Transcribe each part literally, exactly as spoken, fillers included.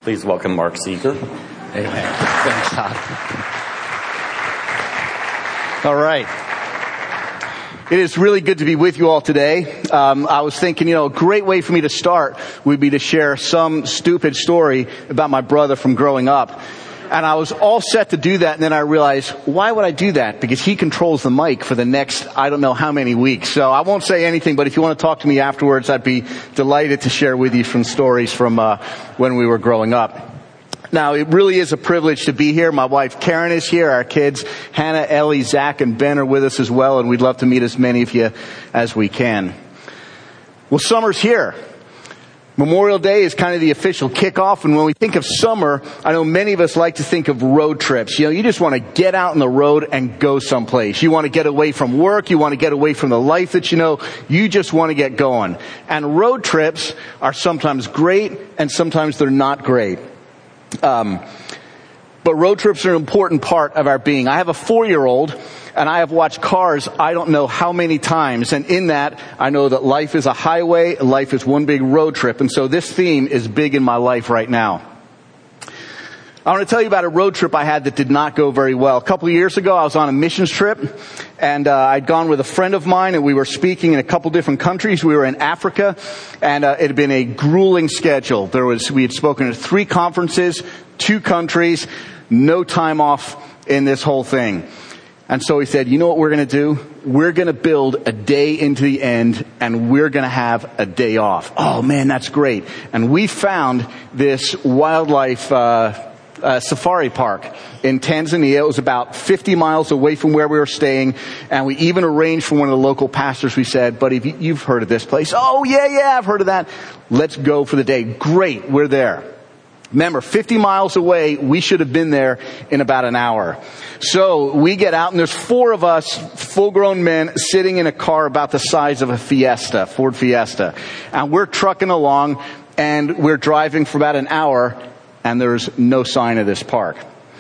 Please welcome Mark Seeger. Amen. Thanks, Todd. All right. It is really good to be with you all today. Um, I was thinking, you know, a great way for me to start would be to share some stupid story about my brother from growing up. And I was all set to do that, and then I realized, why would I do that? Because he controls the mic for the next, I don't know how many weeks. So I won't say anything, but if you want to talk to me afterwards, I'd be delighted to share with you some stories from uh, when we were growing up. Now, it really is a privilege to be here. My wife Karen is here. Our kids, Hannah, Ellie, Zach, and Ben are with us as well, and we'd love to meet as many of you as we can. Well, summer's here. Memorial Day is kind of the official kickoff, and when we think of summer, I know many of us like to think of road trips. You know, you just want to get out on the road and go someplace. You want to get away from work. You want to get away from the life that you know. You just want to get going. And road trips are sometimes great, and sometimes they're not great. Um, but road trips are an important part of our being. I have a four-year-old, and I have watched Cars I don't know how many times. And in that, I know that life is a highway, life is one big road trip. And so this theme is big in my life right now. I want to tell you about a road trip I had that did not go very well. A couple of years ago, I was on a missions trip, and uh, I'd gone with a friend of mine, and we were speaking in a couple different countries. We were in Africa, and uh, it had been a grueling schedule. There was, we had spoken at three conferences, two countries, no time off in this whole thing. And so he said, you know what we're going to do? We're going to build a day into the end, and we're going to have a day off. Oh, man, that's great. And we found this wildlife uh, uh safari park in Tanzania. It was about fifty miles away from where we were staying, and we even arranged for one of the local pastors. We said, buddy, you've heard of this place. Oh, yeah, yeah, I've heard of that. Let's go for the day. Great, we're there. Remember, fifty miles away, we should have been there in about an hour. So we get out, and there's four of us, full-grown men, sitting in a car about the size of a Fiesta, Ford Fiesta. And we're trucking along, and we're driving for about an hour, and there's no sign of this park.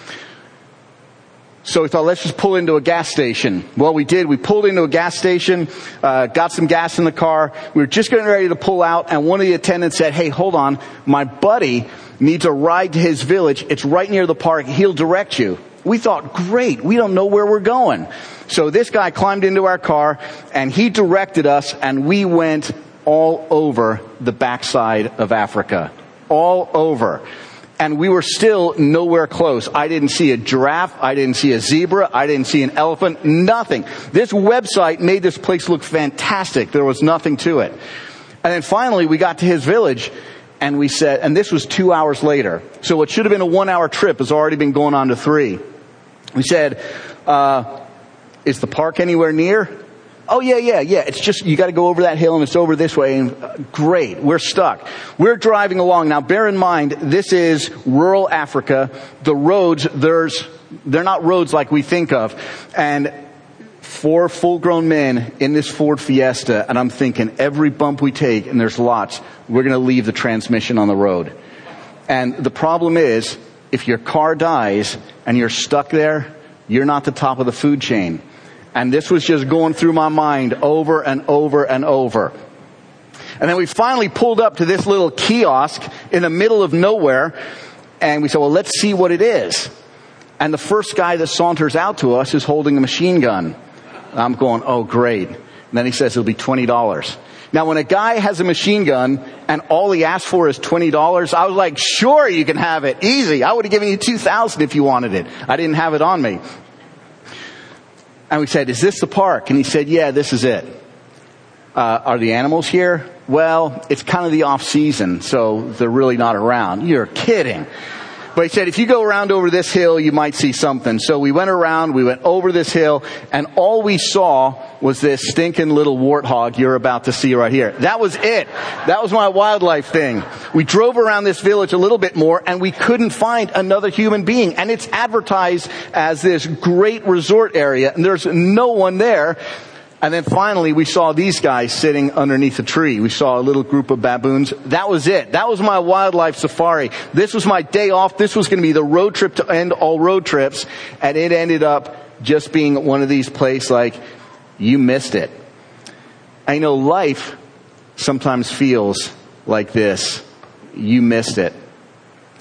So we thought, let's just pull into a gas station. Well, we did. We pulled into a gas station, uh, got some gas in the car. We were just getting ready to pull out, and one of the attendants said, hey, hold on. My buddy needs a ride to his village. It's right near the park. He'll direct you. We thought, great. We don't know where we're going. So this guy climbed into our car, and he directed us, and we went all over the backside of Africa. All over. And we were still nowhere close. I didn't see a giraffe. I didn't see a zebra. I didn't see an elephant. Nothing. This website made this place look fantastic. There was nothing to it. And then finally we got to his village, and we said, and this was two hours later. So what should have been a one hour trip has already been going on to three. We said, uh, is the park anywhere near? Oh, yeah, yeah, yeah. It's just, you got to go over that hill, and it's over this way. And uh, great. We're stuck. We're driving along. Now, bear in mind, this is rural Africa. The roads, there's, they're not roads like we think of. And four full-grown men in this Ford Fiesta, and I'm thinking every bump we take, and there's lots, we're going to leave the transmission on the road. And the problem is, if your car dies and you're stuck there, you're not the top of the food chain. And this was just going through my mind over and over and over. And then we finally pulled up to this little kiosk in the middle of nowhere. And we said, well, let's see what it is. And the first guy that saunters out to us is holding a machine gun. I'm going, oh, great. And then he says it'll be twenty dollars. Now, when a guy has a machine gun and all he asks for is twenty dollars, I was like, sure, you can have it. Easy. I would have given you two thousand dollars if you wanted it. I didn't have it on me. And we said, is this the park? And he said, yeah, this is it. Uh, are the animals here? Well, it's kind of the off season, so they're really not around. You're kidding. But he said, if you go around over this hill, you might see something. So we went around, we went over this hill, and all we saw was this stinking little warthog you're about to see right here. That was it. That was my wildlife thing. We drove around this village a little bit more, and we couldn't find another human being. And it's advertised as this great resort area, and there's no one there. And then finally, we saw these guys sitting underneath a tree. We saw a little group of baboons. That was it. That was my wildlife safari. This was my day off. This was going to be the road trip to end all road trips. And it ended up just being one of these places like, you missed it. I know life sometimes feels like this. You missed it.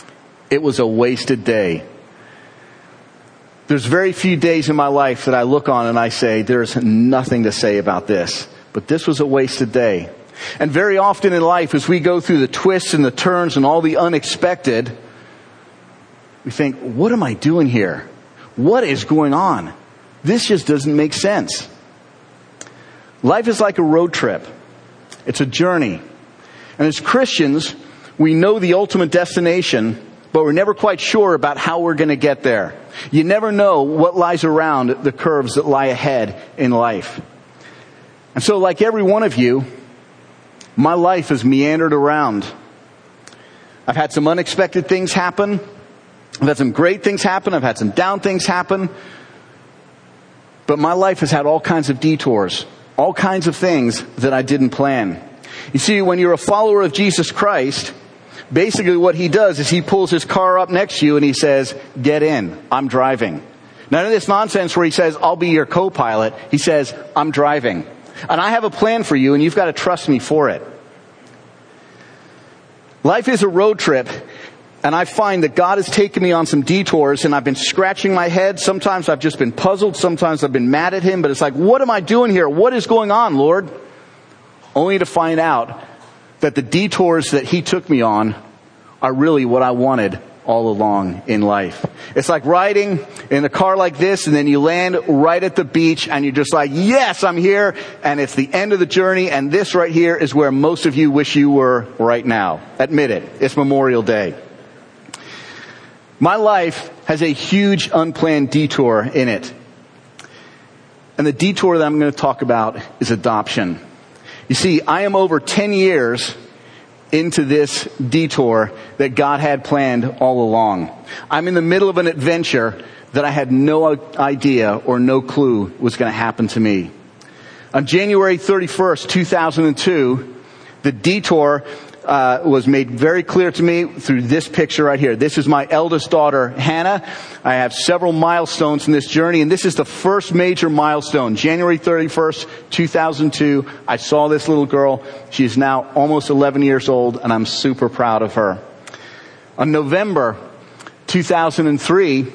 it was a wasted day. There's very few days in my life that I look on and I say, there's nothing to say about this. But this was a wasted day. And very often in life, as we go through the twists and the turns and all the unexpected, we think, what am I doing here? What is going on? This just doesn't make sense. Life is like a road trip. It's a journey. And as Christians, we know the ultimate destination, but we're never quite sure about how we're going to get there. You never know what lies around the curves that lie ahead in life. And so like every one of you, my life has meandered around. I've had some unexpected things happen. I've had some great things happen. I've had some down things happen. But my life has had all kinds of detours, all kinds of things that I didn't plan. You see, when you're a follower of Jesus Christ, basically what he does is he pulls his car up next to you and he says, get in, I'm driving. None of this nonsense where he says, I'll be your co-pilot. He says, I'm driving. And I have a plan for you and you've got to trust me for it. Life is a road trip. And I find that God has taken me on some detours and I've been scratching my head. Sometimes I've just been puzzled. Sometimes I've been mad at him. But it's like, what am I doing here? What is going on, Lord? Only to find out that the detours that he took me on are really what I wanted all along in life. It's like riding in a car like this and then you land right at the beach and you're just like, yes, I'm here. And it's the end of the journey. And this right here is where most of you wish you were right now. Admit it. It's Memorial Day. My life has a huge unplanned detour in it. And the detour that I'm going to talk about is adoption. You see, I am over ten years into this detour that God had planned all along. I'm in the middle of an adventure that I had no idea or no clue was going to happen to me. On January thirty-first, two thousand two, the detour uh, was made very clear to me through this picture right here. This is my eldest daughter, Hannah. I have several milestones in this journey, and this is the first major milestone. January thirty-first, two thousand two, I saw this little girl. She is now almost eleven years old, and I'm super proud of her. On November two thousand three,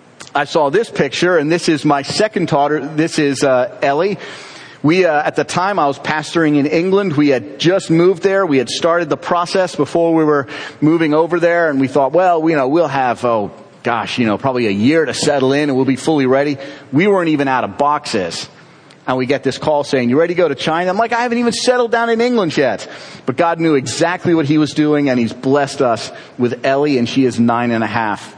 I saw this picture, and this is my second daughter. This is uh, Ellie. We, uh, at the time, I was pastoring in England. We had just moved there. We had started the process before we were moving over there. And we thought, well, you know, we'll have, oh, gosh, you know, probably a year to settle in and we'll be fully ready. We weren't even out of boxes. And we get this call saying, you ready to go to China? I'm like, I haven't even settled down in England yet. But God knew exactly what he was doing, and he's blessed us with Ellie, and she is nine and a half.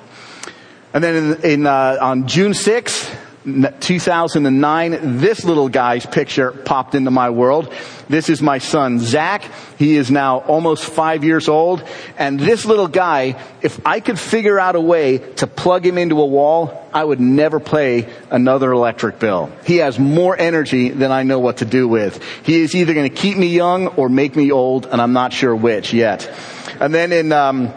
And then in, in uh, on June sixth, two thousand nine, this little guy's picture popped into my world. This is my son, Zach. He is now almost five years old. And this little guy, if I could figure out a way to plug him into a wall, I would never pay another electric bill. He has more energy than I know what to do with. He is either going to keep me young or make me old, and I'm not sure which yet. And then in... um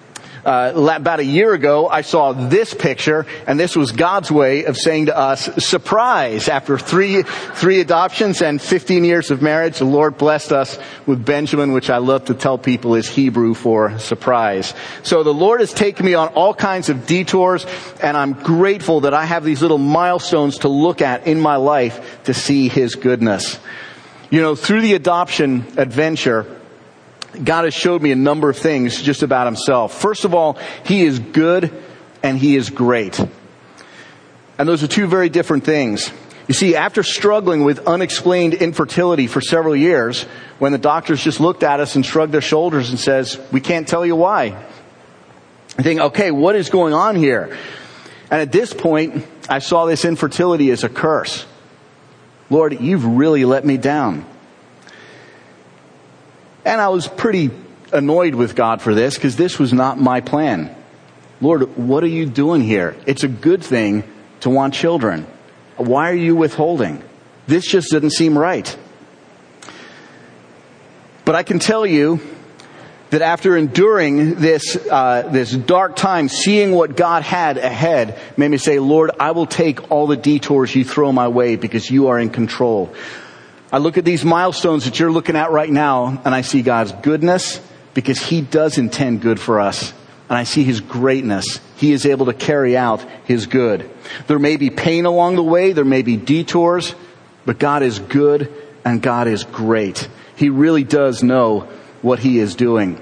Uh, about a year ago, I saw this picture, and this was God's way of saying to us, surprise! After three, three adoptions and fifteen years of marriage, the Lord blessed us with Benjamin, which I love to tell people is Hebrew for surprise. So the Lord has taken me on all kinds of detours, and I'm grateful that I have these little milestones to look at in my life to see his goodness. You know, through the adoption adventure, God has showed me a number of things just about himself. First of all, he is good and he is great. And those are two very different things. You see, after struggling with unexplained infertility for several years, when the doctors just looked at us and shrugged their shoulders and says, we can't tell you why. I think, okay, what is going on here? And at this point, I saw this infertility as a curse. Lord, you've really let me down. And I was pretty annoyed with God for this, because this was not my plan. Lord, what are you doing here? It's a good thing to want children. Why are you withholding? This just didn't seem right. But I can tell you that after enduring this uh, this dark time, seeing what God had ahead made me say, Lord, I will take all the detours you throw my way because you are in control. I look at these milestones that you're looking at right now, and I see God's goodness, because he does intend good for us and I see his greatness. He is able to carry out his good. There may be pain along the way. There may be detours, but God is good and God is great. He really does know what he is doing.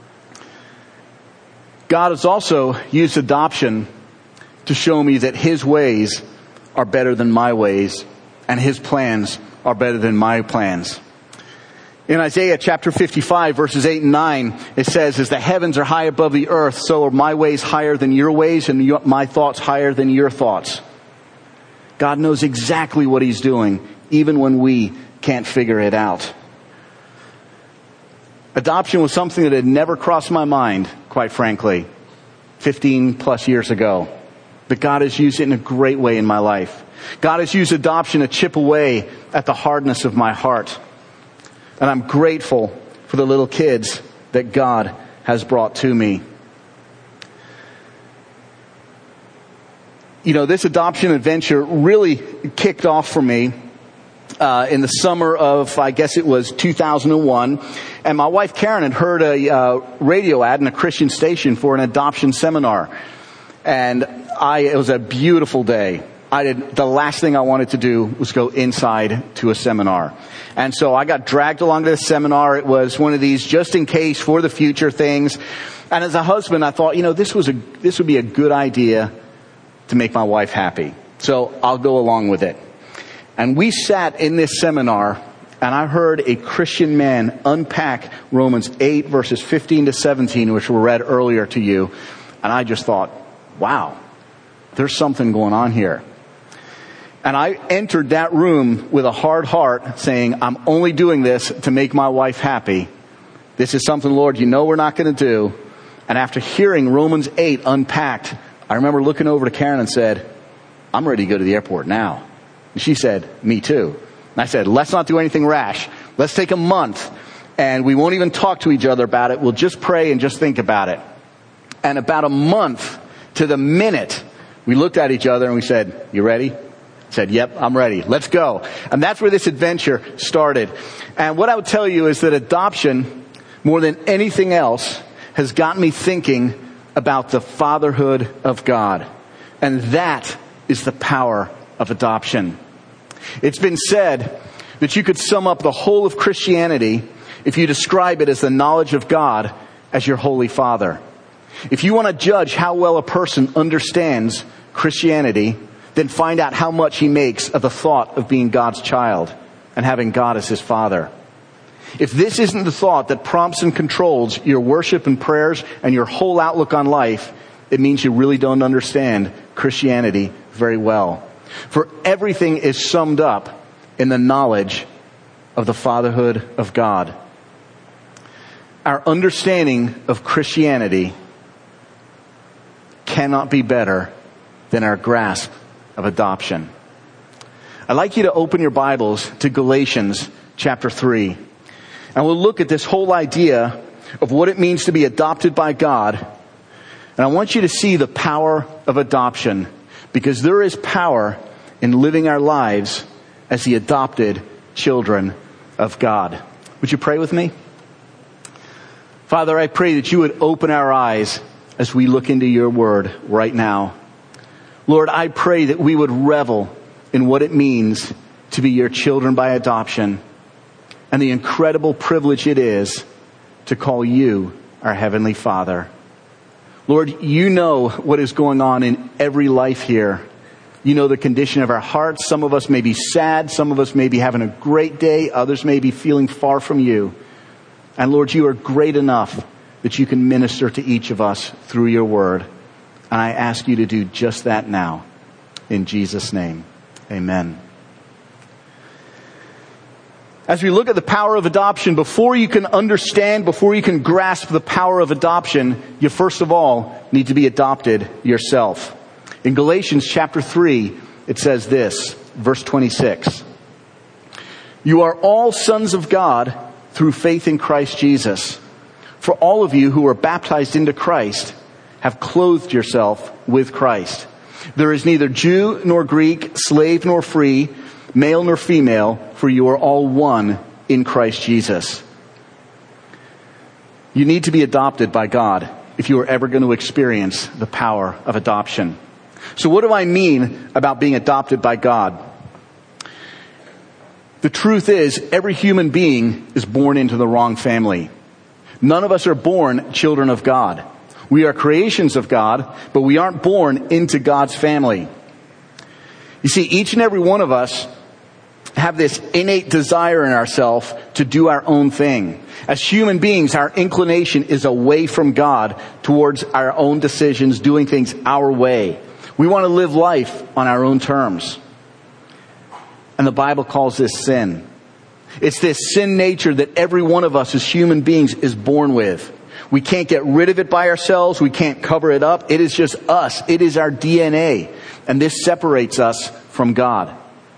God has also used adoption to show me that his ways are better than my ways, and his plans are better than my plans. In Isaiah chapter fifty-five, verses eight and nine, it says, as the heavens are high above the earth, so are my ways higher than your ways, and your, my thoughts higher than your thoughts. God knows exactly what he's doing, even when we can't figure it out. Adoption was something that had never crossed my mind, quite frankly, fifteen plus years ago. But God has used it in a great way in my life. God has used adoption to chip away at the hardness of my heart. And I'm grateful for the little kids that God has brought to me. You know, this adoption adventure really kicked off for me uh, in the summer of, I guess it was two thousand one. And my wife Karen had heard a uh, radio ad in a Christian station for an adoption seminar. And I, it was a beautiful day. I did, the last thing I wanted to do was go inside to a seminar. And so I got dragged along to the seminar. It was one of these just in case for the future things. And as a husband, I thought, you know, this was a, this would be a good idea to make my wife happy. So I'll go along with it. And we sat in this seminar, and I heard a Christian man unpack Romans eight verses fifteen to seventeen, which were read earlier to you. And I just thought, wow, there's something going on here. And I entered that room with a hard heart saying, I'm only doing this to make my wife happy. This is something, Lord, you know we're not going to do. And after hearing Romans eight unpacked, I remember looking over to Karen and said, I'm ready to go to the airport now. And she said, me too. And I said, let's not do anything rash. Let's take a month and we won't even talk to each other about it. We'll just pray and just think about it. And about a month to the minute, we looked at each other and we said, you ready? I said, yep, I'm ready. Let's go. And that's where this adventure started. And what I would tell you is that adoption, more than anything else, has gotten me thinking about the fatherhood of God. And that is the power of adoption. It's been said that you could sum up the whole of Christianity if you describe it as the knowledge of God as your Holy Father. If you want to judge how well a person understands Christianity, then find out how much he makes of the thought of being God's child and having God as his Father. If this isn't the thought that prompts and controls your worship and prayers and your whole outlook on life, it means you really don't understand Christianity very well. For everything is summed up in the knowledge of the fatherhood of God. Our understanding of Christianity cannot be better than our grasp of adoption. I'd like you to open your Bibles to Galatians chapter three. And we'll look at this whole idea of what it means to be adopted by God. And I want you to see the power of adoption, because there is power in living our lives as the adopted children of God. Would you pray with me? Father, I pray that you would open our eyes as we look into your word right now. Lord, I pray that we would revel in what it means to be your children by adoption and the incredible privilege it is to call you our Heavenly Father. Lord, you know what is going on in every life here. You know the condition of our hearts. Some of us may be sad. Some of us may be having a great day. Others may be feeling far from you. And Lord, you are great enough that you can minister to each of us through your word. And I ask you to do just that now. In Jesus' name, amen. As we look at the power of adoption, before you can understand, before you can grasp the power of adoption, you first of all need to be adopted yourself. In Galatians chapter three, it says this, verse twenty-six. You are all sons of God through faith in Christ Jesus. For all of you who are baptized into Christ have clothed yourself with Christ. There is neither Jew nor Greek, slave nor free, male nor female, for you are all one in Christ Jesus. You need to be adopted by God. if you are ever going to experience the power of adoption. So what do I mean about being adopted by God? The truth is, every human being is born into the wrong family. None of us are born children of God. We are creations of God, but we aren't born into God's family. You see, each and every one of us have this innate desire in ourselves to do our own thing. As human beings, our inclination is away from God towards our own decisions, doing things our way. We want to live life on our own terms. And the Bible calls this sin. It's this sin nature that every one of us as human beings is born with. We can't get rid of it by ourselves. We can't cover it up. It is just us. It is our D N A. And this separates us from God.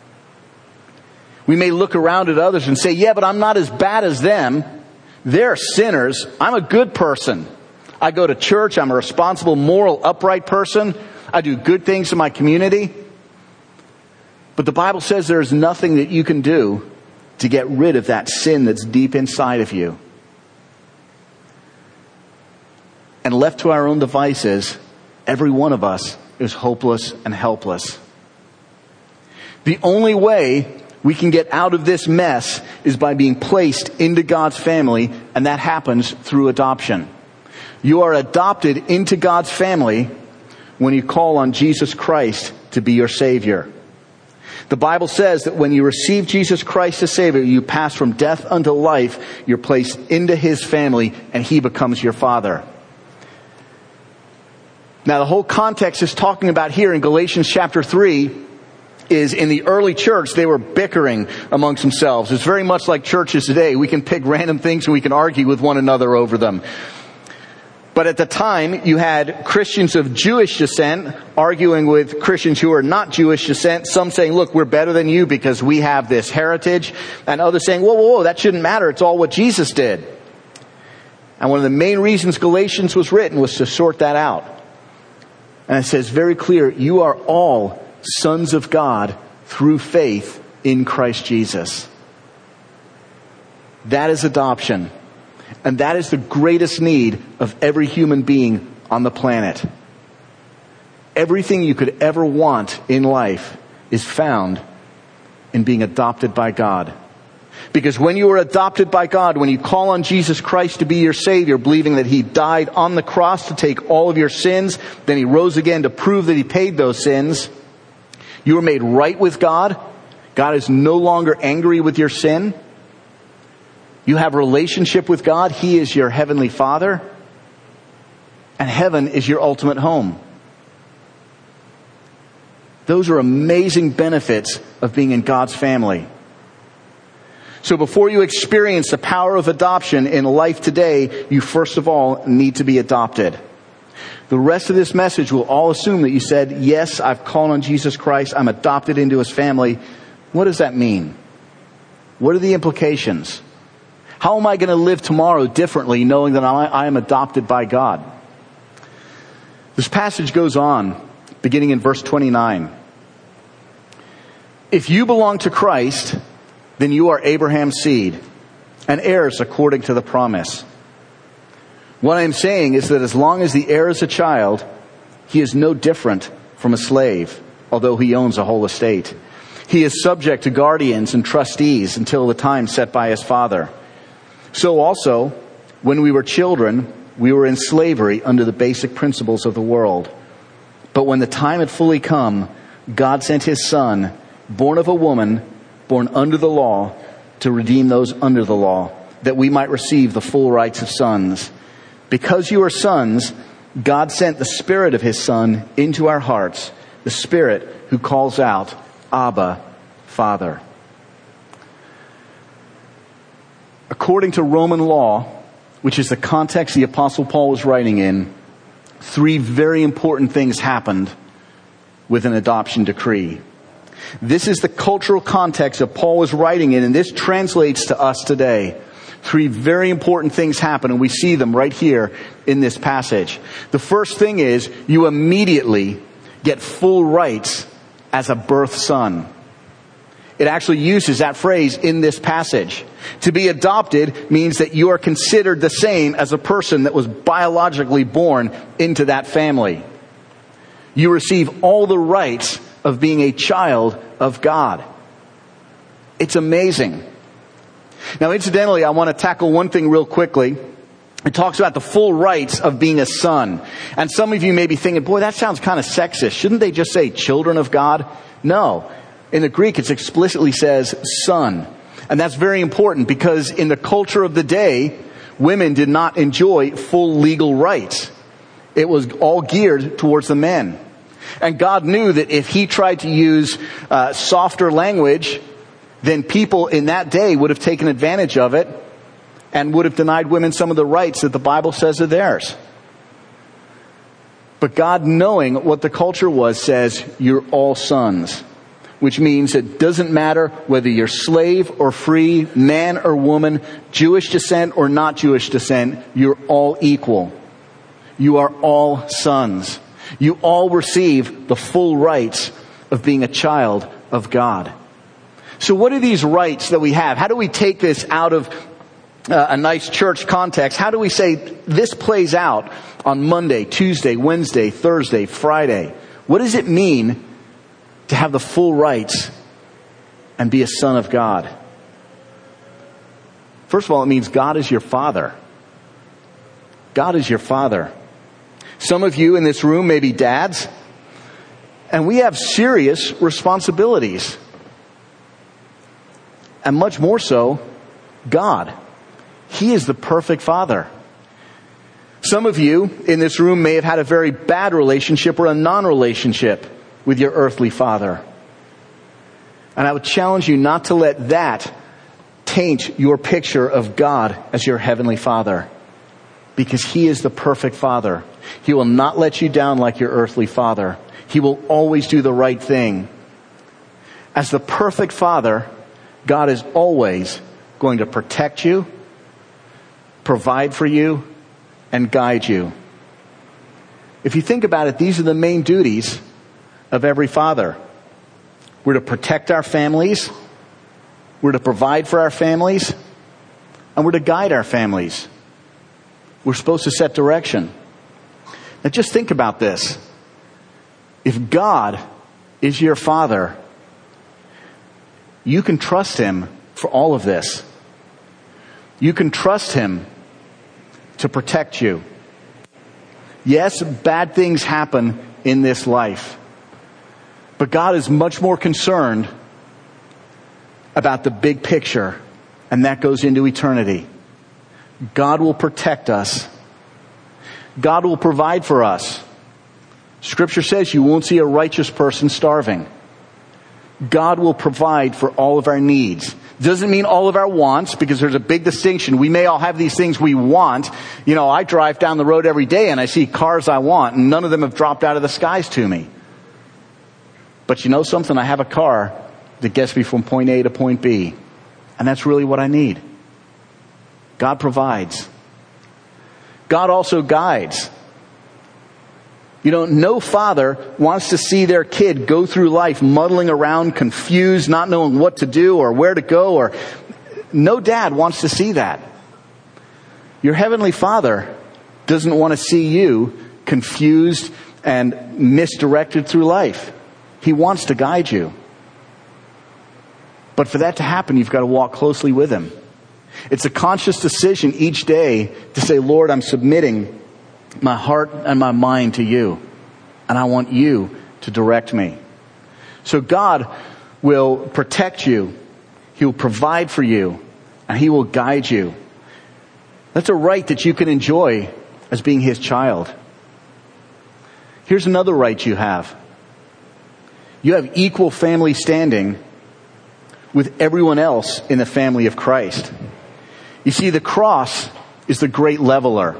We may look around at others and say, yeah, but I'm not as bad as them. They're sinners. I'm a good person. I go to church. I'm a responsible, moral, upright person. I do good things in my community. But the Bible says there's nothing that you can do to get rid of that sin that's deep inside of you. And left to our own devices, every one of us is hopeless and helpless. The only way we can get out of this mess is by being placed into God's family, and that happens through adoption. You are adopted into God's family when you call on Jesus Christ to be your Savior. The Bible says that when you receive Jesus Christ as Savior, you pass from death unto life. You're placed into His family, and He becomes your Father. Now, the whole context is talking about here in Galatians chapter three is in the early church, they were bickering amongst themselves. It's very much like churches today. We can pick random things and we can argue with one another over them. But at the time, you had Christians of Jewish descent arguing with Christians who are not Jewish descent. Some saying, look, we're better than you because we have this heritage. And others saying, whoa, whoa, whoa, that shouldn't matter. It's all what Jesus did. And one of the main reasons Galatians was written was to sort that out. And it says very clear, you are all sons of God through faith in Christ Jesus. That is adoption. And that is the greatest need of every human being on the planet. Everything you could ever want in life is found in being adopted by God. Because when you are adopted by God, when you call on Jesus Christ to be your Savior, believing that He died on the cross to take all of your sins, then He rose again to prove that He paid those sins, you are made right with God. God is no longer angry with your sin. You have a relationship with God. He is your heavenly Father. And heaven is your ultimate home. Those are amazing benefits of being in God's family. So before you experience the power of adoption in life today, you first of all need to be adopted. The rest of this message will all assume that you said, yes, I've called on Jesus Christ. I'm adopted into His family. What does that mean? What are the implications? How am I going to live tomorrow differently knowing that I am adopted by God? This passage goes on, beginning in verse twenty-nine. If you belong to Christ, then you are Abraham's seed and heirs according to the promise. What I am saying is that as long as the heir is a child, he is no different from a slave, although he owns a whole estate. He is subject to guardians and trustees until the time set by his father. So also, when we were children, we were in slavery under the basic principles of the world. But when the time had fully come, God sent His Son, born of a woman, born under the law, to redeem those under the law, that we might receive the full rights of sons. Because you are sons, God sent the Spirit of His Son into our hearts, the Spirit who calls out, Abba, Father. According to Roman law, which is the context the Apostle Paul was writing in, three very important things happened with an adoption decree. This is the cultural context that Paul was writing in, and this translates to us today. Three very important things happen, and we see them right here in this passage. The first thing is you immediately get full rights as a birth son. It actually uses that phrase in this passage. To be adopted means that you are considered the same as a person that was biologically born into that family. You receive all the rights of being a child of God. It's amazing. Now, incidentally, I want to tackle one thing real quickly. It talks about the full rights of being a son. And some of you may be thinking, boy, that sounds kind of sexist. Shouldn't they just say children of God? No. In the Greek, it explicitly says son. And that's very important because in the culture of the day, women did not enjoy full legal rights. It was all geared towards the men. And God knew that if he tried to use uh, softer language, then people in that day would have taken advantage of it and would have denied women some of the rights that the Bible says are theirs. But God, knowing what the culture was, says, you're all sons. Which means it doesn't matter whether you're slave or free, man or woman, Jewish descent or not Jewish descent, you're all equal. You are all sons. You all receive the full rights of being a child of God. So what are these rights that we have? How do we take this out of uh, a nice church context? How do we say this plays out on Monday, Tuesday, Wednesday, Thursday, Friday? What does it mean to have the full rights and be a son of God? First of all, it means God is your father. God is your father. Some of you in this room may be dads, and we have serious responsibilities. And much more so, God. He is the perfect father. Some of you in this room may have had a very bad relationship or a non-relationship with your earthly father. And I would challenge you not to let that taint your picture of God as your heavenly father. Because he is the perfect father. He will not let you down like your earthly father. He will always do the right thing. As the perfect father, God is always going to protect you, provide for you, and guide you. If you think about it, these are the main duties of every father. We're to protect our families, we're to provide for our families, and we're to guide our families. We're supposed to set direction. Now just think about this. If God is your father, you can trust him for all of this. You can trust him to protect you. Yes, bad things happen in this life. But God is much more concerned about the big picture, and that goes into eternity. God will protect us. God will provide for us. Scripture says you won't see a righteous person starving. God will provide for all of our needs. Doesn't mean all of our wants, because there's a big distinction. We may all have these things we want. You know, I drive down the road every day and I see cars I want, and none of them have dropped out of the skies to me. But you know something? I have a car that gets me from point A to point B. And that's really what I need. God provides. God also guides. You know, no father wants to see their kid go through life muddling around, confused, not knowing what to do or where to go. Or no dad wants to see that. Your heavenly Father doesn't want to see you confused and misdirected through life. He wants to guide you. But for that to happen, you've got to walk closely with him. It's a conscious decision each day to say, Lord, I'm submitting my heart and my mind to you. And I want you to direct me. So God will protect you. He will provide for you. And he will guide you. That's a right that you can enjoy as being his child. Here's another right you have. You have equal family standing with everyone else in the family of Christ. You see, the cross is the great leveler.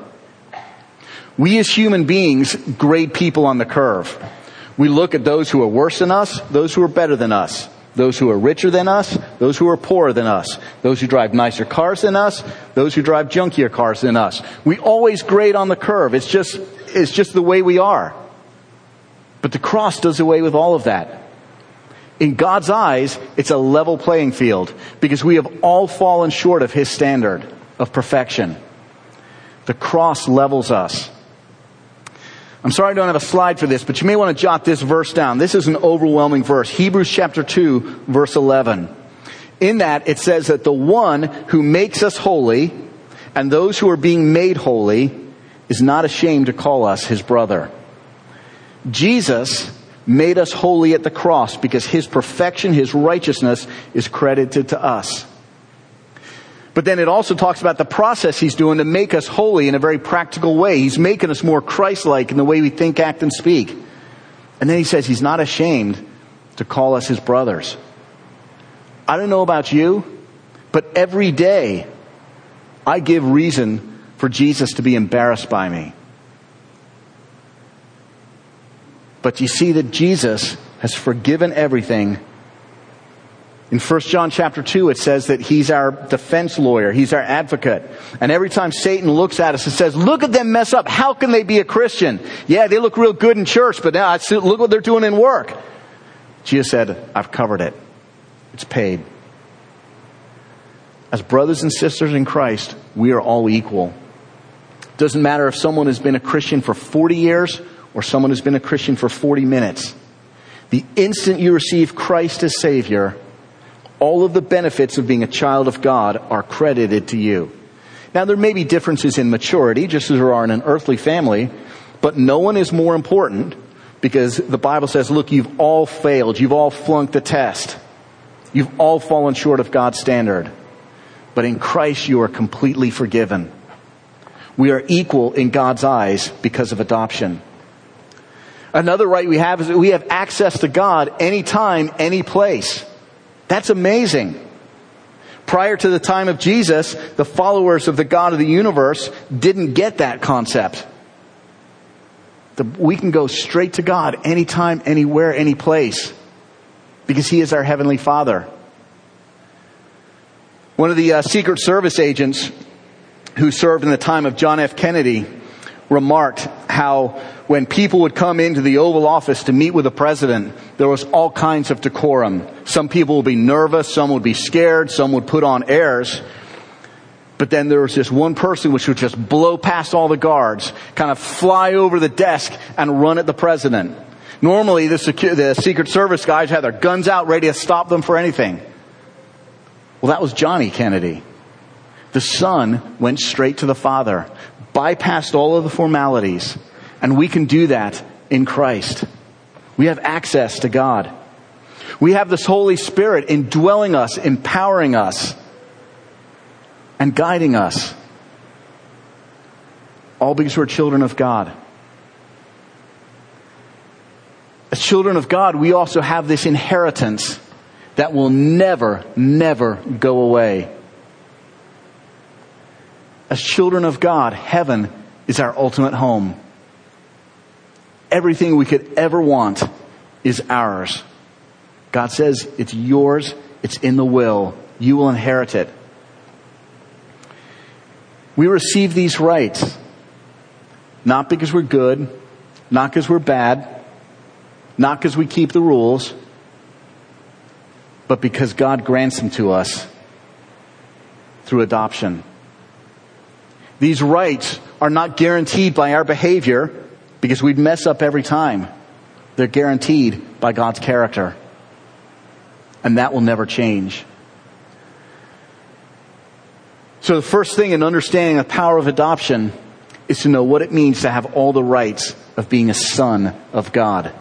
We as human beings grade people on the curve. We look at those who are worse than us, those who are better than us, those who are richer than us, those who are poorer than us, those who drive nicer cars than us, those who drive junkier cars than us. We always grade on the curve. It's just, it's just the way we are. But the cross does away with all of that. In God's eyes, it's a level playing field because we have all fallen short of his standard of perfection. The cross levels us. I'm sorry I don't have a slide for this, but you may want to jot this verse down. This is an overwhelming verse. Hebrews chapter two, verse eleven. In that, it says that the one who makes us holy and those who are being made holy is not ashamed to call us his brother. Jesus made us holy at the cross because his perfection, his righteousness is credited to us. But then it also talks about the process he's doing to make us holy in a very practical way. He's making us more Christ-like in the way we think, act, and speak. And then he says he's not ashamed to call us his brothers. I don't know about you, but every day I give reason for Jesus to be embarrassed by me. But you see that Jesus has forgiven everything. In First John chapter two, it says that he's our defense lawyer. He's our advocate. And every time Satan looks at us and says, look at them mess up. How can they be a Christian? Yeah, they look real good in church, but now look what they're doing in work. Jesus said, I've covered it. It's paid. As brothers and sisters in Christ, we are all equal. Doesn't matter if someone has been a Christian for forty years or someone has been a Christian for forty minutes. The instant you receive Christ as Savior, all of the benefits of being a child of God are credited to you. Now, there may be differences in maturity, just as there are in an earthly family, but no one is more important because the Bible says, look, you've all failed. You've all flunked the test. You've all fallen short of God's standard. But in Christ, you are completely forgiven. We are equal in God's eyes because of adoption. Another right we have is that we have access to God anytime, any place. That's amazing. Prior to the time of Jesus, the followers of the God of the universe didn't get that concept. The, we can go straight to God anytime, anywhere, any place, because he is our Heavenly Father. One of the uh, Secret Service agents who served in the time of John F. Kennedy remarked how when people would come into the Oval Office to meet with the president, there was all kinds of decorum. Some people would be nervous, some would be scared, some would put on airs. But then there was this one person which would just blow past all the guards, kind of fly over the desk and run at the president. Normally the, secu- the Secret Service guys had their guns out ready to stop them for anything. Well, that was Johnny Kennedy. The son went straight to the Father, bypassed all of the formalities, and we can do that in Christ. We have access to God. We have this Holy Spirit indwelling us, empowering us, and guiding us. All because we're children of God. As children of God, we also have this inheritance that will never, never go away. As children of God, heaven is our ultimate home. Everything we could ever want is ours. God says it's yours. It's in the will. You will inherit it. We receive these rights not because we're good, not because we're bad, not because we keep the rules, but because God grants them to us through adoption. These rights are not guaranteed by our behavior because we'd mess up every time. They're guaranteed by God's character. And that will never change. So the first thing in understanding the power of adoption is to know what it means to have all the rights of being a son of God.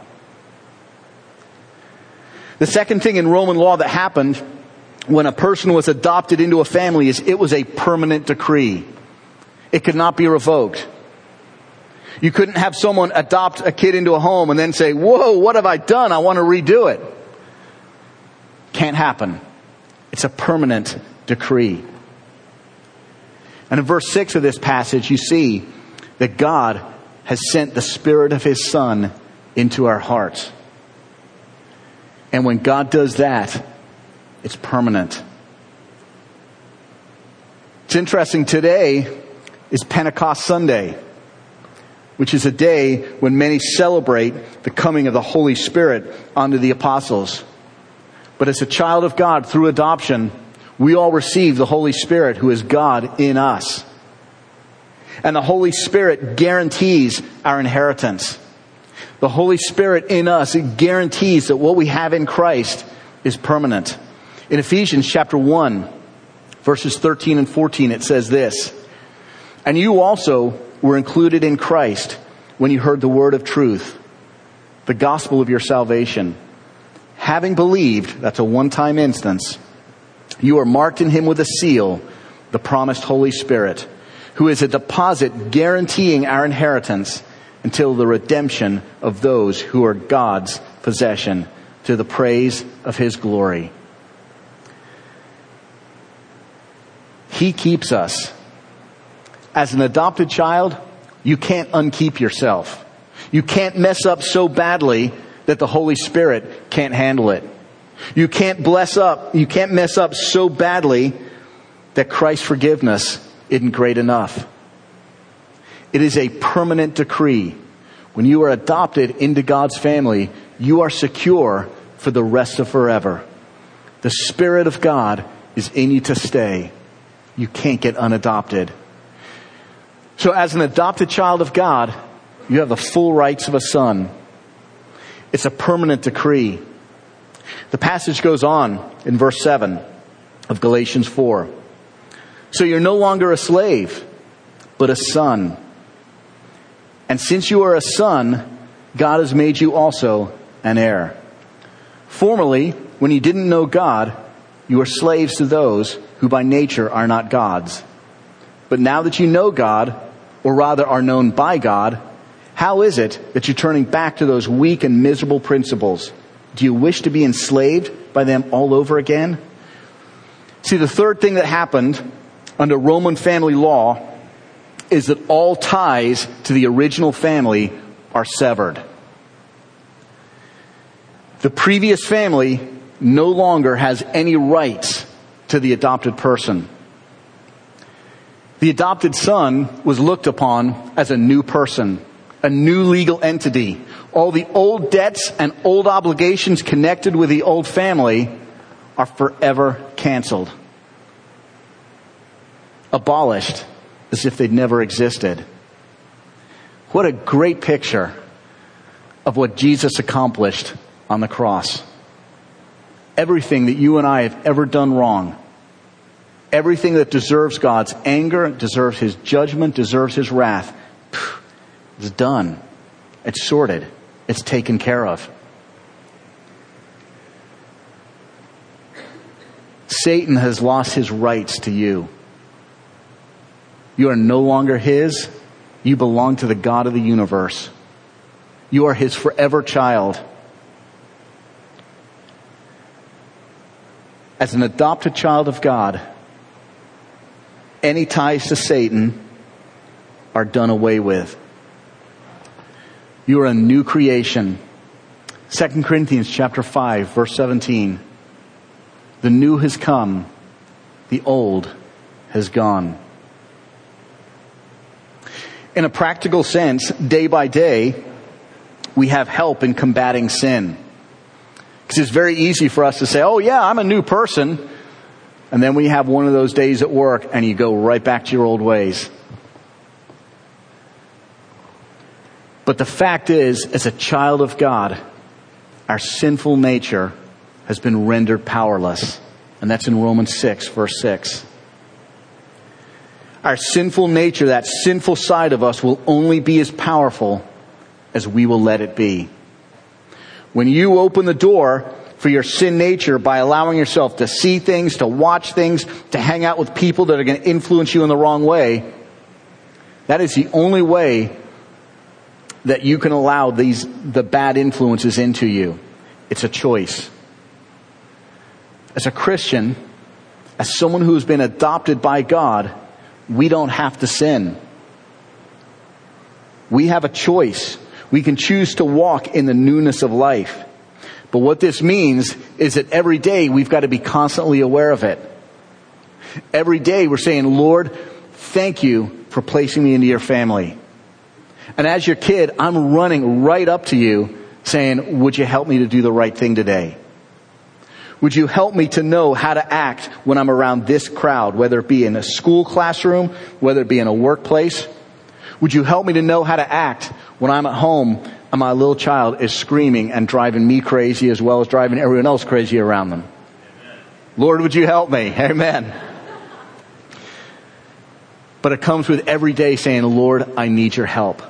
The second thing in Roman law that happened when a person was adopted into a family is it was a permanent decree. It could not be revoked. You couldn't have someone adopt a kid into a home and then say, whoa, what have I done? I want to redo it. Can't happen. It's a permanent decree. And in verse six of this passage, you see that God has sent the Spirit of His Son into our hearts. And when God does that, it's permanent. It's interesting, today is Pentecost Sunday, which is a day when many celebrate the coming of the Holy Spirit onto the apostles. But as a child of God through adoption, we all receive the Holy Spirit who is God in us. And the Holy Spirit guarantees our inheritance. The Holy Spirit in us guarantees that what we have in Christ is permanent. In Ephesians chapter one, verses thirteen and fourteen, it says this, "And you also were included in Christ when you heard the word of truth, the gospel of your salvation. Having believed," that's a one-time instance, "you are marked in him with a seal, the promised Holy Spirit, who is a deposit guaranteeing our inheritance until the redemption of those who are God's possession, to the praise of his glory." He keeps us. As an adopted child, you can't unkeep yourself. You can't mess up so badly that the Holy Spirit can't handle it. You can't bless up, you can't mess up so badly that Christ's forgiveness isn't great enough. It is a permanent decree. When you are adopted into God's family, you are secure for the rest of forever. The Spirit of God is in you to stay. You can't get unadopted. So as an adopted child of God, you have the full rights of a son. It's a permanent decree. The passage goes on in verse seven of Galatians four. "So you're no longer a slave, but a son. And since you are a son, God has made you also an heir. Formerly, when you didn't know God, you were slaves to those who by nature are not God's. But now that you know God, or rather are known by God, how is it that you're turning back to those weak and miserable principles? Do you wish to be enslaved by them all over again?" See, the third thing that happened under Roman family law is that all ties to the original family are severed. The previous family no longer has any rights to the adopted person. The adopted son was looked upon as a new person, a new legal entity. All the old debts and old obligations connected with the old family are forever canceled, abolished, as if they'd never existed. What a great picture of what Jesus accomplished on the cross. Everything that you and I have ever done wrong, everything that deserves God's anger, deserves his judgment, deserves his wrath, it's done. It's sorted. It's taken care of. Satan has lost his rights to you. You are no longer his. You belong to the God of the universe. You are his forever child. As an adopted child of God, any ties to Satan are done away with. You are a new creation. Second Corinthians chapter five, verse seventeen. The new has come. The old has gone. In a practical sense, day by day, we have help in combating sin. Because it's very easy for us to say, oh yeah, I'm a new person. And then we have one of those days at work and you go right back to your old ways. But the fact is, as a child of God, our sinful nature has been rendered powerless. And that's in Romans six, verse six. Our sinful nature, that sinful side of us, will only be as powerful as we will let it be. When you open the door for your sin nature by allowing yourself to see things, to watch things, to hang out with people that are going to influence you in the wrong way, that is the only way that you can allow these the bad influences into you. It's a choice. As a Christian, as someone who has been adopted by God, we don't have to sin. We have a choice. We can choose to walk in the newness of life. But what this means is that every day we've got to be constantly aware of it. Every day we're saying, Lord, thank you for placing me into your family. And as your kid, I'm running right up to you saying, would you help me to do the right thing today? Would you help me to know how to act when I'm around this crowd, whether it be in a school classroom, whether it be in a workplace? Would you help me to know how to act when I'm at home and my little child is screaming and driving me crazy as well as driving everyone else crazy around them? Amen. Lord, would you help me? Amen. But it comes with every day saying, Lord, I need your help.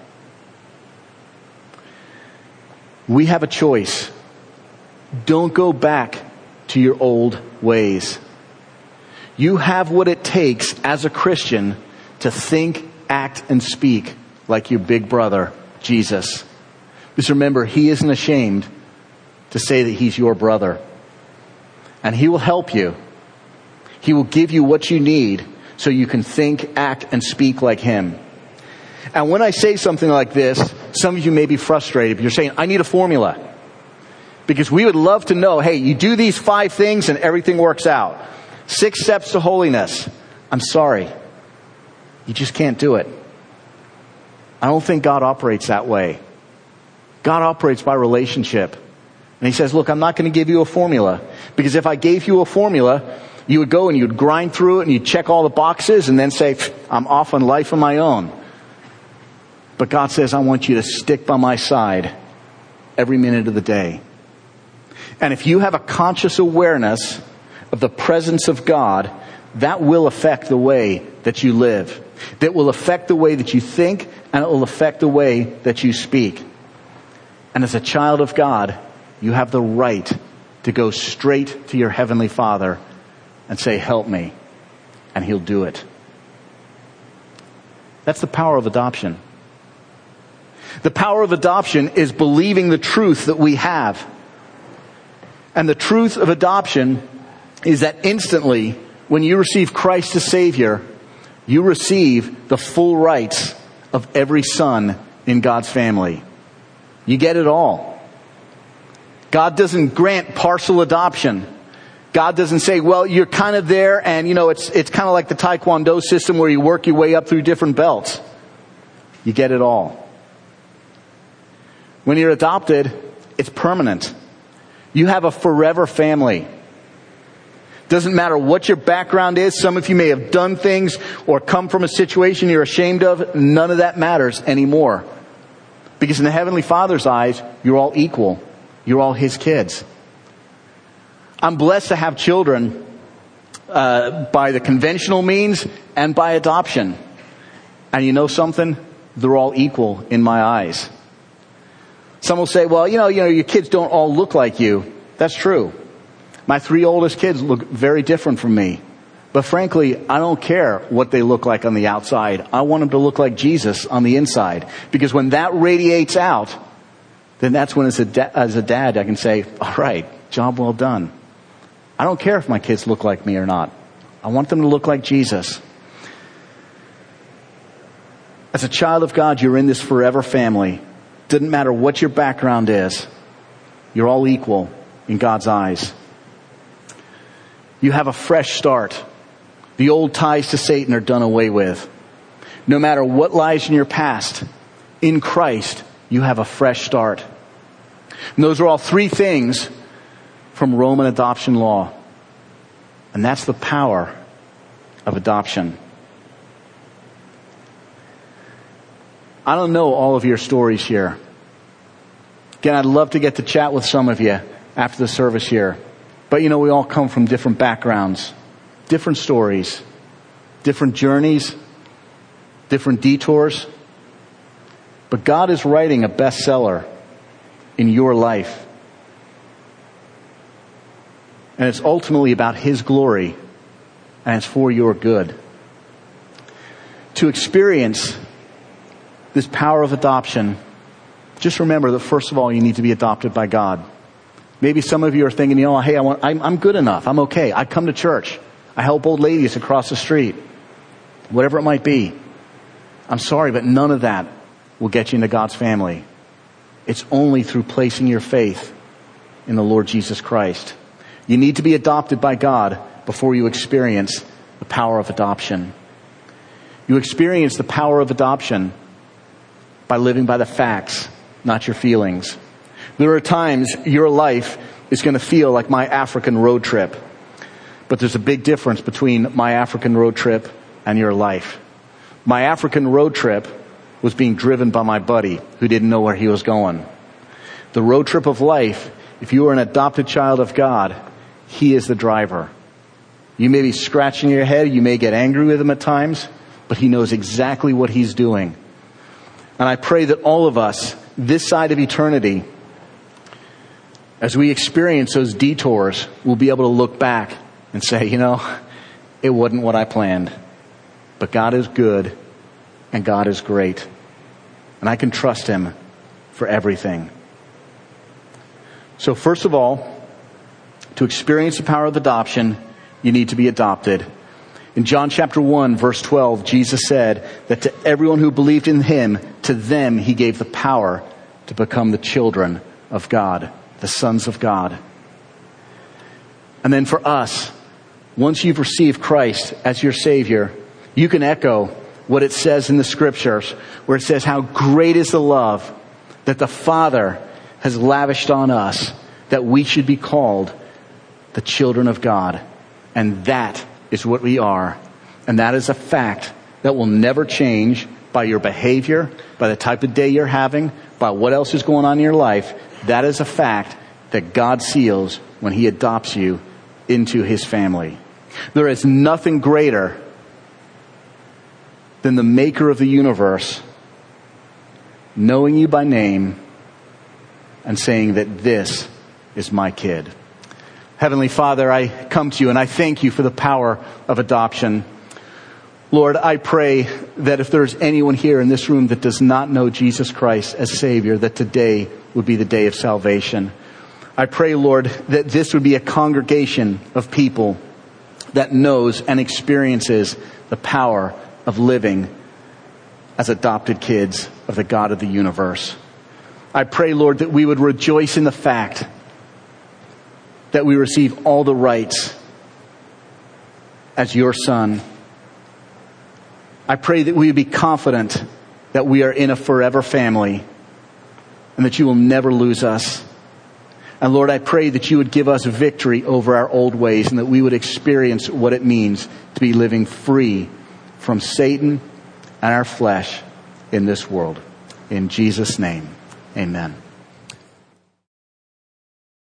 We have a choice. Don't go back to your old ways. You have what it takes as a Christian to think, act, and speak like your big brother, Jesus. Just remember, he isn't ashamed to say that he's your brother. And he will help you. He will give you what you need so you can think, act, and speak like him. And when I say something like this, some of you may be frustrated. You're saying, I need a formula. Because we would love to know, hey, you do these five things and everything works out. Six steps to holiness. I'm sorry. You just can't do it. I don't think God operates that way. God operates by relationship. And he says, look, I'm not going to give you a formula. Because if I gave you a formula, you would go and you'd grind through it and you'd check all the boxes and then say, I'm off on life of my own. But God says, I want you to stick by my side every minute of the day. And if you have a conscious awareness of the presence of God, that will affect the way that you live. That will affect the way that you think, and it will affect the way that you speak. And as a child of God, you have the right to go straight to your Heavenly Father and say, help me. And he'll do it. That's the power of adoption. The power of adoption is believing the truth that we have. And the truth of adoption is that instantly, when you receive Christ as Savior, you receive the full rights of every son in God's family. You get it all. God doesn't grant partial adoption. God doesn't say, well, you're kind of there and, you know, it's it's kind of like the Taekwondo system where you work your way up through different belts. You get it all. When you're adopted, it's permanent. You have a forever family. Doesn't matter what your background is. Some of you may have done things or come from a situation you're ashamed of. None of that matters anymore. Because in the Heavenly Father's eyes, you're all equal. You're all his kids. I'm blessed to have children uh, by the conventional means and by adoption. And you know something? They're all equal in my eyes. Some will say, well, you know, you know, your kids don't all look like you. That's true. My three oldest kids look very different from me. But frankly, I don't care what they look like on the outside. I want them to look like Jesus on the inside. Because when that radiates out, then that's when as a, da- as a dad I can say, all right, job well done. I don't care if my kids look like me or not. I want them to look like Jesus. As a child of God, you're in this forever family. Doesn't matter what your background is. You're all equal in God's eyes. You have a fresh start. The old ties to Satan are done away with. No matter what lies in your past, in Christ, you have a fresh start. And those are all three things from Roman adoption law. And that's the power of adoption. I don't know all of your stories here. Again, I'd love to get to chat with some of you after the service here. But you know, we all come from different backgrounds, different stories, different journeys, different detours. But God is writing a bestseller in your life. And it's ultimately about his glory, and it's for your good. To experience this power of adoption, just remember that first of all, you need to be adopted by God. Maybe some of you are thinking, you know, hey, I want, I'm, I'm good enough. I'm okay. I come to church. I help old ladies across the street. Whatever it might be. I'm sorry, but none of that will get you into God's family. It's only through placing your faith in the Lord Jesus Christ. You need to be adopted by God before you experience the power of adoption. You experience the power of adoption by living by the facts, not your feelings. There are times your life is going to feel like my African road trip. But there's a big difference between my African road trip and your life. My African road trip was being driven by my buddy who didn't know where he was going. The road trip of life, if you are an adopted child of God, he is the driver. You may be scratching your head, you may get angry with him at times, but he knows exactly what he's doing. And I pray that all of us, this side of eternity, as we experience those detours, we'll be able to look back and say, you know, it wasn't what I planned. But God is good and God is great. And I can trust him for everything. So first of all, to experience the power of adoption, you need to be adopted. In John chapter one, verse twelve, Jesus said that to everyone who believed in him, to them he gave the power to become the children of God, the sons of God. And then for us, once you've received Christ as your Savior, you can echo what it says in the scriptures, where it says how great is the love that the Father has lavished on us, that we should be called the children of God. And that is what we are. And that is a fact that will never change by your behavior, by the type of day you're having, by what else is going on in your life. That is a fact that God seals when he adopts you into his family. There is nothing greater than the maker of the universe knowing you by name and saying that this is my kid. Heavenly Father, I come to you and I thank you for the power of adoption. Lord, I pray that if there's anyone here in this room that does not know Jesus Christ as Savior, that today would be the day of salvation. I pray, Lord, that this would be a congregation of people that knows and experiences the power of living as adopted kids of the God of the universe. I pray, Lord, that we would rejoice in the fact that we receive all the rights as your son. I pray that we would be confident that we are in a forever family and that you will never lose us. And Lord, I pray that you would give us victory over our old ways and that we would experience what it means to be living free from Satan and our flesh in this world. In Jesus' name, amen.